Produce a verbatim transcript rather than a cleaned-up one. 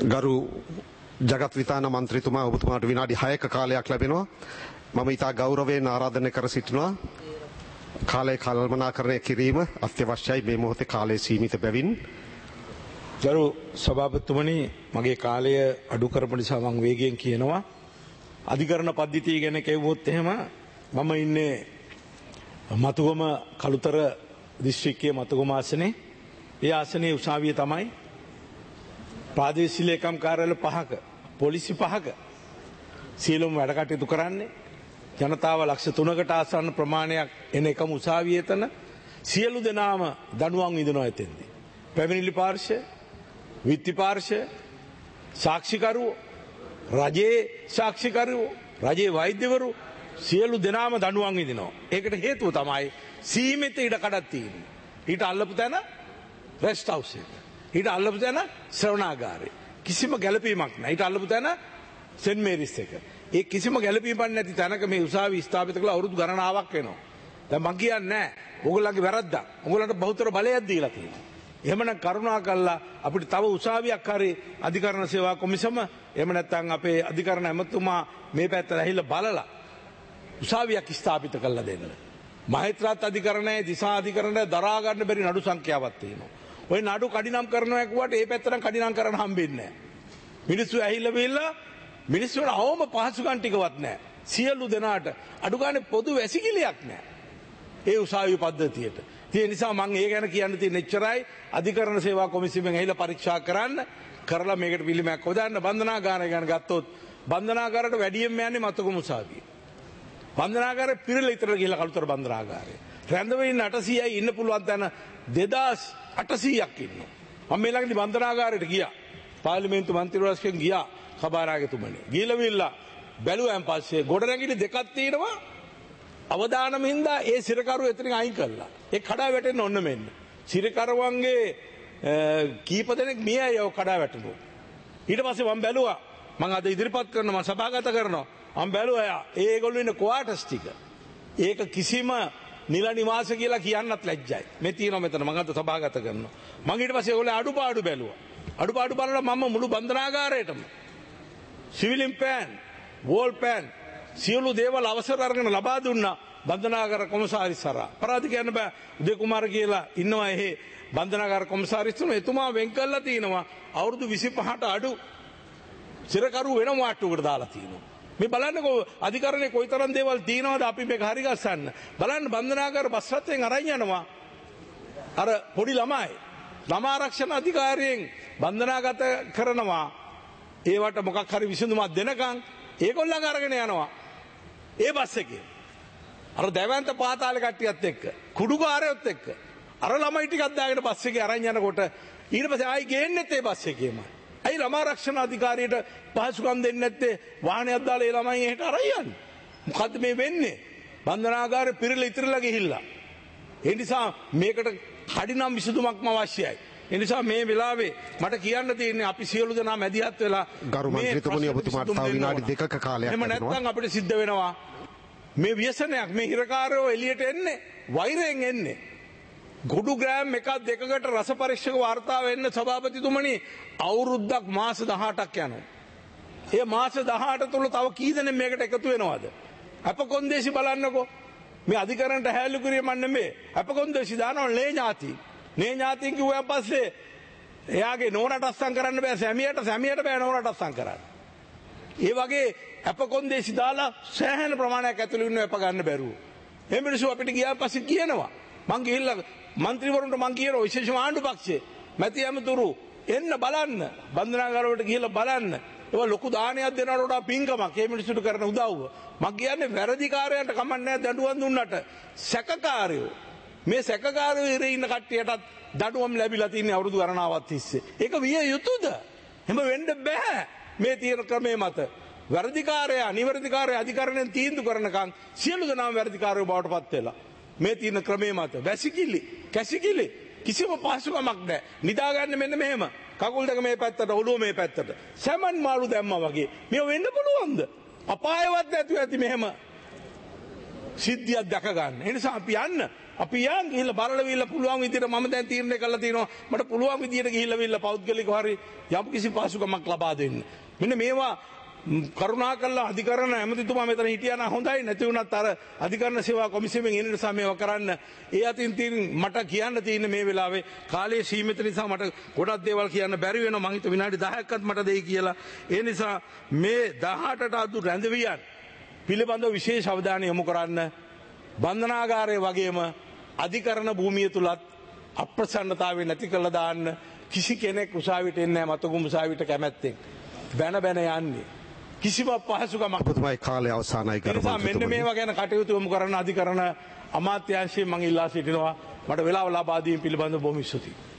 ගරු ජගත් විතාන මන්ත්‍රීතුමා ඔබතුමාට විනාඩි හයක කාලයක් ලැබෙනවා. මම ඉතා ගෞරවයෙන් ආරාධනය කර සිටිනවා. කාලය කළමනාකරණය කිරීම අත්‍යවශ්‍යයි මේ මොහොතේ කාලය සීමිත බැවින්. ගරු සභාපතිතුමනි මගේ කාලය අඩු කරපු නිසා මම වේගයෙන් කියනවා. අධිකරණ පද්ධතිය ගැන කිව්වොත් එහෙම මම ඉන්නේ මතුගම කළුතර දිස්ත්‍රික්කයේ මතුගම ආසනේ. ඒ ආසනේ උසාවිය තමයි ප්‍රාදේශීය ලේකම් කාර්යාලය පහක පොලිසි පහක සියලුම වැඩ කටයුතු කරන්නේ. ජනතාව ලක්ෂ තුනකට ආසන්න ප්‍රමාණයක් එන එකම උසාවිය එතන සියලු දෙනාම දඬුවම් විඳිනවා එතෙන්දී. පැමිණිලි පාර්ශ්වය, විත්ති පාර්ශ්වය, සාක්ෂිකරුවෝ, රජයේ සාක්ෂිකරුවෝ, රජයේ වෛද්‍යවරු සියලු දෙනාම දඬුවම් විඳිනවා. ඒකට හේතුව තමයි සීමිත ඉඩ කඩක් තියෙන්නේ. ඊට අල්ලපු තැන රෙස්ට් හවුස් එක. ඊට අල්ලපු තැන ශ්‍රවණාගාරය. කිසිම ගැළපීමක් නැහැ. ඊට අල්ලපු තැන සෙන්ට් මේරිස් එක. ඒ කිසිම ගැළපීමක් නැති තැනක මේ උසාවි ස්ථාපිත කළ අවුරුදු ගණනාවක් වෙනවා. දැන් මම කියන්නේ නැහැ. ඕගොල්ලන්ගේ වැරද්දක්. ඕගොල්ලන්ට බහුතර බලයක් දීලා තියෙනවා. එහෙමනම් කරුණා කළා අපිට තව උසාවියක් හරි අධිකරණ සේවා කොමිසම එහෙම නැත්නම් අපේ අධිකරණ ඇමතුමා මේ පැත්තට ඇහිලා බලලා උසාවියක් ස්ථාපිත කරලා දෙන්න. මහේත්‍රාත් අධිකරණයේ දිසා අධිකරණයේ දරා ගන්න බැරි නඩු සංඛ්‍යාවක් තියෙනවා. ඔය නඩු කඩිනම් කරනවා කිව්වට ඒ පැත්තට කඩිනම් කරන්න හම්බෙන්නේ නැහැ. මිනිස්සු ඇහිලා බිල්ලා මිනිස්සුන්ට අවම පහසුකම් ටිකවත් නැහැ. සියලු දෙනාට අඩු ගන්න පොදු වැසිකිළියක් නැහැ. ඒ උසාවි පද්ධතියට. ඒ නිසා මම ඒ ගැන කියන්න තියෙන එච්චරයි. අධිකරණ සේවා කොමිසමෙන් ඇහිලා පරීක්ෂා කරන්න කරලා මේකට පිළිමයක් හොදන්න. බන්ධනාගාරය ගැන ගත්තොත් බන්ධනාගාරයට වැඩියෙන්ම යන්නේ මතකම උසාවිය. බන්ධනාගාරේ පිරලා ඉතර ගිහලා කළුතර බන්ධනාගාරය. රැඳවෙන්න අටසීයයි ඉන්න පුළුවන් තැන දෙදාස් අටසීයක් ඉන්නවා. මම මේ ළඟදී බන්ධනාගාරයට ගියා. පාර්ලිමේන්තු මන්ත්‍රීවරයෙක්ගෙන් ගියා කබාරාගතුමනි. ගිහලවිල්ලා බැලුවාන් පස්සේ ගොඩනැගිලි දෙකක් තියෙනවා. අවදානම හින්දා ඒ සිරකරු එතනින් අයින් කළා. ඒ කඩා වැටෙන්න ඕන මෙන්න. සිරකරුවන්ගේ කීප දෙනෙක් මිය යව කඩා වැටුණා. ඊට පස්සේ මම බැලුවා. මම අද ඉදිරිපත් කරනවා මම සභාගත කරනවා. මම බැලුවා ඒගොල්ලෝ ඉන්න ක්වාටර්ස් ටික. ඒක කිසිම නිල නිවාස කියලා කියන්නත් ලැජ්ජයි. මේ තියෙනවා මෙතන මම අද සභාගත කරනවා. මම ඊට පස්සේ ඒගොල්ලෝ අඩුපාඩු බැලුවා. අඩුපාඩු බලලා මම මුළු බන්ධනාගාරයටම සිවිලින් පෑන්, වෝල් පෑන් සියලු දේවල් අවසර අරගෙන ලබා දුන්නා බන්ධනාගාර කොමසාරිස් හරහා. අපරාධ කියන්න බෑ. උදේ කුමාර කියලා ඉන්නවා එහෙ බන්ධනාගාර කොමසාරිස්තුමා එතුමා වෙන් කළා තිනවා අවුරුදු විසිපහට අඩු සිරකරු වෙන මාට්ටුවකට දාලා තිනවා. මේ බලන්නකෝ අධිකරණේ කොයිතරම් දේවල් තියෙනවද අපි මේක හරි ගස්සන්න. බලන්න බන්ධනාගාර බස් රථයෙන් අරන් යනවා. අර පොඩි ළමයි ළමා ආරක්ෂණ අධිකාරියෙන් බන්ධනාගත කරනවා. ඒවට මොකක් හරි විසඳුමක් දෙනකන් ඒගොල්ලන් අරගෙන යනවා. ඒ බස් එකේ. අර දැවැන්ත පාතාලේ කට්ටියත් එක්ක කුඩුකාරයොත් එක්ක අර ළමයි ටිකක් දාගෙන බස් එකේ අරන් යනකොට ඊට පස්සේ ආයි ගේන්නෙත් ඒ බස් එකේමයි. අයි ළමා ආරක්ෂණ අධිකාරියට පහසුකම් දෙන්නේ නැත්තේ වාහනයක් දාලා ඒ ළමයි එහෙට අරන් යන්නේ. මොකද්ද මේ වෙන්නේ? බන්ධනාගාරේ පිරලා ඉතිරලා ගිහිල්ලා. ඒ නිසා මේකට කඩිනම් විසඳුමක්ම අවශ්‍යයි. ඒ නිසා මේ වෙලාවේ මට කියන්න තියෙන්නේ අපි සියලු දෙනා මැදිහත් වෙලා ගරු මන්ත්‍රීතුමනි ඔබතුමාට තව විනාඩි දෙකක කාලයක් එහෙම නැත්නම් අපිට සිද්ධ වෙනවා මේ ව්‍යසනයක් මේ හිරකාරයෝ එළියට එන්නේ වෛරයෙන් එන්නේ. ගොඩු ග්‍රෑම් එකක් දෙකකට රස පරීක්ෂක වාර්තා වෙන්න සභාපතිතුමනි අවුරුද්දක් මාස දහඅටක් යනවා. ඒ මාස දහඅට තුල තව කී දෙනෙක් මේකට එකතු වෙනවද? අපකොන්දේසි බලන්නකෝ. මේ අධිකරණට හැලු කිරීම නෙමෙයි. අපකොන්දේසි දානවා ලේ ඥාති. නේ ඥාතින් කිව්වන් පස්සේ එයාගේ නෝනට අස්සම් කරන්න බෑ සැමියට සැමියට බෑ නෝනට අස්සම් කරන්න. ඒ වගේ අපකොන්දේසි දාලා සෑහෙන ප්‍රමාණයක් ඇතුළු වෙන්න අප ගන්න බැරුව. මේ මිනිස්සු අපිට ගියා පස්සේ කියනවා මං ගිහිල්ලා മന്ത്രിවරුන්ට මං කියනවා විශේෂම ආණ්ඩු පක්ෂයේ මැති ඇමතුරු එන්න බලන්න බන්ධනාගාරවලට ගිහිල්ලා බලන්න. ඒක ලොකු දානයක් දෙනවට වඩා පින්කමක් මේ මිනිස්සුන්ට කරන උදව්ව. මං කියන්නේ වැරදිකාරයන්ට කමක් නැහැ දඬුවම් දුන්නට සැකකාරයෝ මේ සැකකාරයෝ ඉරේ ඉන්න කට්ටියටත් දඬුවම් ලැබිලා තියෙන අවුරුදු ගණනාවක් තිස්සේ. ඒක විය යුතුද? එහෙම වෙන්න බෑ. මේ තියෙන ක්‍රමයේ මත වැරදිකාරයා නිවැරදිකාරයා අධිකරණයෙන් තීන්දුව කරනකන් සියලු දෙනාම වැරදිකාරයෝ බවට පත් වෙලා මේ තියෙන ක්‍රමයේ මත වැසිකිලි කැසිකිලි කිසිම පහසුකමක් නැහැ. නිදාගන්න මෙන්න මෙහෙම කකුල් දෙක මේ පැත්තට ඔළුව මේ පැත්තට සැමන් මාළු දැම්මා වගේ මේ වෙන්න පුළුවන්ද? අපායවත් නැතුව ඇති මෙහෙම සිද්ධියක් දැක ගන්න. ඒ නිසා අපි යන්න අපි යන් ගිහිල්ලා බලලා විල්ලා පුළුවන් විදිහට මම දැන් තීරණය කරලා තියෙනවා මට පුළුවන් විදිහට ගිහිල්ලා විල්ලා පෞද්ගලිකව හරි යම් කිසි පහසුකමක් ලබා දෙන්න. මෙන්න මේවා කරුණා කළා අධිකරණ ඇමතිතුමා මෙතන හිටියා නම් හොඳයි නැති වුණත් අර අධිකරණ සේවා කොමිසමෙන් එන නිසා මේවා කරන්න ඒ අතින් තියෙන මට කියන්න තියෙන මේ වෙලාවේ කාලයේ සීමිත නිසා මට ගොඩක් දේවල් කියන්න බැරි වෙනවා මං හිතුව විනාඩි දහයක්වත් මට දෙයි කියලා ඒ නිසා මේ දහඅටට අදු රැඳවියන් පිළිබඳව විශේෂ අවධානය යොමු කරන්න බන්ධනාගාරයේ වගේම අධිකරණ භූමිය තුලත් අප්‍රසන්නතාවය නැති කළා දාන්න කිසි කෙනෙක් උසාවියට එන්නේ නැහැ මතකුම් උසාවියට කැමැත්තෙන් බැන බැන යන්නේ කිසිම පහසුකමක් ඔබතුමායි කාලය අවසానයි ගරු මන්ත්‍රීතුමනි මෙන්න මේවා ගැන කටයුතු යොමු කරන්න අධිකරණ අමාත්‍යාංශයෙන් මම ඉල්ලා සිටිනවා මට වෙලාව ලබා දීම පිළිබඳව බොහොම ස්තුතියි